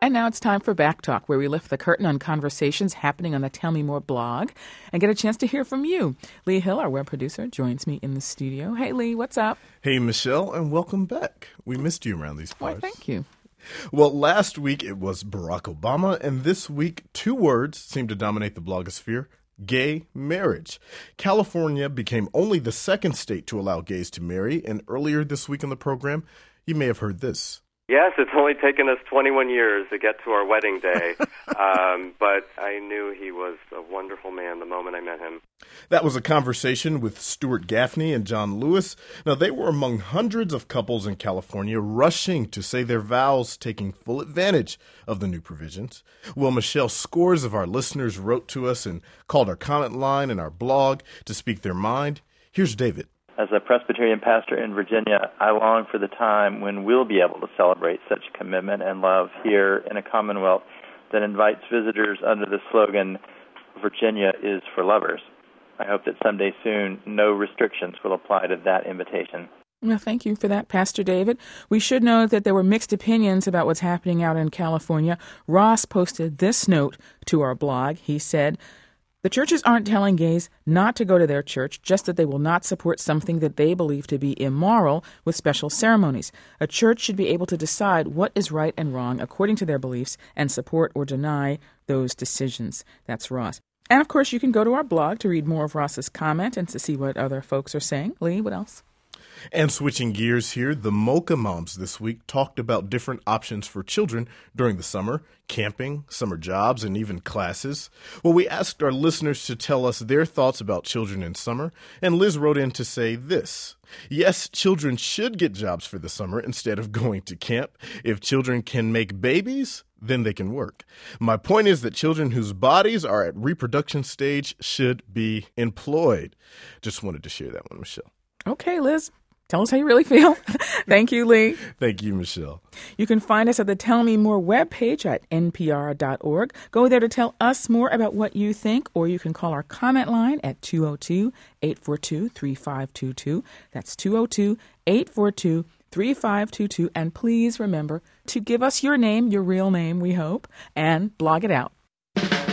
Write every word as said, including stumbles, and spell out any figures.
And now it's time for Back Talk, where we lift the curtain on conversations happening on the Tell Me More blog and get a chance to hear from you. Lee Hill, our web producer, joins me in the studio. Hey, Lee, what's up? Hey, Michelle, and welcome back. We missed you around these parts. Why, thank you. Well, last week it was Barack Obama, and this week two words seem to dominate the blogosphere: gay marriage. California became only the second state to allow gays to marry, and earlier this week on the program, you may have heard this. Yes, it's only taken us twenty-one years to get to our wedding day, um, but I knew he was a wonderful man the moment I met him. That was a conversation with Stuart Gaffney and John Lewis. Now, they were among hundreds of couples in California rushing to say their vows, taking full advantage of the new provisions. Well, Michelle, scores of our listeners wrote to us and called our comment line and our blog to speak their mind. Here's David. As a Presbyterian pastor in Virginia, I long for the time when we'll be able to celebrate such commitment and love here in a Commonwealth that invites visitors under the slogan, Virginia is for lovers. I hope that someday soon no restrictions will apply to that invitation. Well, thank you for that, Pastor David. We should know that there were mixed opinions about what's happening out in California. Ross posted this note to our blog. He said, "The churches aren't telling gays not to go to their church, just that they will not support something that they believe to be immoral with special ceremonies. A church should be able to decide what is right and wrong according to their beliefs and support or deny those decisions." That's Ross. And, of course, you can go to our blog to read more of Ross's comment and to see what other folks are saying. Lee, what else? And switching gears here, the Mocha Moms this week talked about different options for children during the summer: camping, summer jobs, and even classes. Well, we asked our listeners to tell us their thoughts about children in summer, and Liz wrote in to say this: "Yes, children should get jobs for the summer instead of going to camp. If children can make babies, then they can work. My point is that children whose bodies are at reproduction stage should be employed." Just wanted to share that one, Michelle. Okay, Liz. Tell us how you really feel. Thank you, Lee. Thank you, Michelle. You can find us at the Tell Me More webpage at N P R dot org. Go there to tell us more about what you think, or you can call our comment line at two oh two, eight four two, three five two two. That's two oh two, eight four two, three five two two. And please remember to give us your name, your real name, we hope, and blog it out.